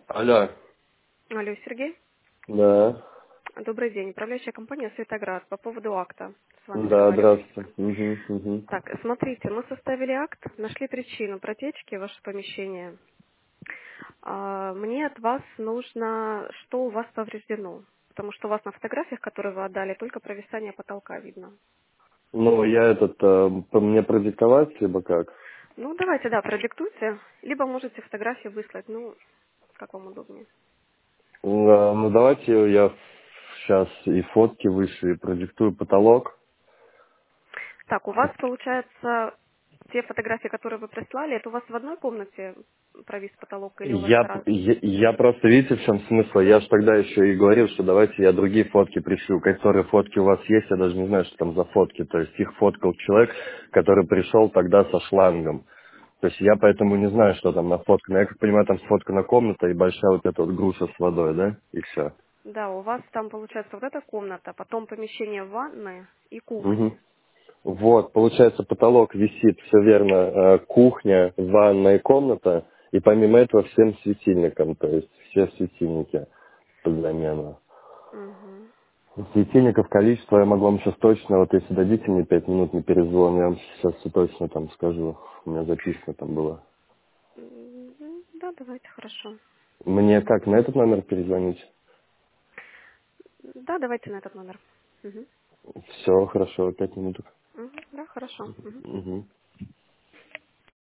Алло. Алло, Сергей. Да. Добрый день. Управляющая компания «Светоград» по поводу акта с вами Да, здравствуйте. договариваемся. Угу. Так, смотрите, мы составили акт, нашли причину протечки в ваше помещение. Мне от вас нужно, что у вас повреждено. Потому что у вас на фотографиях, которые вы отдали, только провисание потолка видно. Ну, я мне продиктовать, либо как? Ну, давайте, да, продиктуйте. Либо можете фотографии выслать, ну, как вам удобнее. Ну, давайте я сейчас и фотки выше, и продиктую потолок. Так, у вас, получается, те фотографии, которые вы прислали, это у вас в одной комнате провис потолок или у вас Я, раз? я, я просто, видите, в чем смысл? Я же тогда еще и говорил, что давайте я другие фотки пришлю. Которые фотки у вас есть, я даже не знаю, что там за фотки. То есть их фоткал человек, который пришел тогда со шлангом. То есть я поэтому не знаю, что там нафоткано. Я как понимаю, там сфоткана комната и большая вот эта вот груша с водой, да? И все. Да, у вас там получается вот эта комната, потом помещение ванной и Мгм. кухни. Вот, получается, потолок висит, все верно, кухня, ванная и комната, и помимо этого всем светильникам, то есть все светильники под замену. Мгм. Светильников количество я могу вам сейчас точно, вот если дадите мне 5 минут на перезвон, я вам сейчас все точно там скажу. У меня записано там было. Да, давайте, хорошо. Мне как, на этот номер перезвонить? Да, давайте на этот номер. Мгм. Все, хорошо, 5 минут. Мгм. Да, хорошо. Мгм. Угу.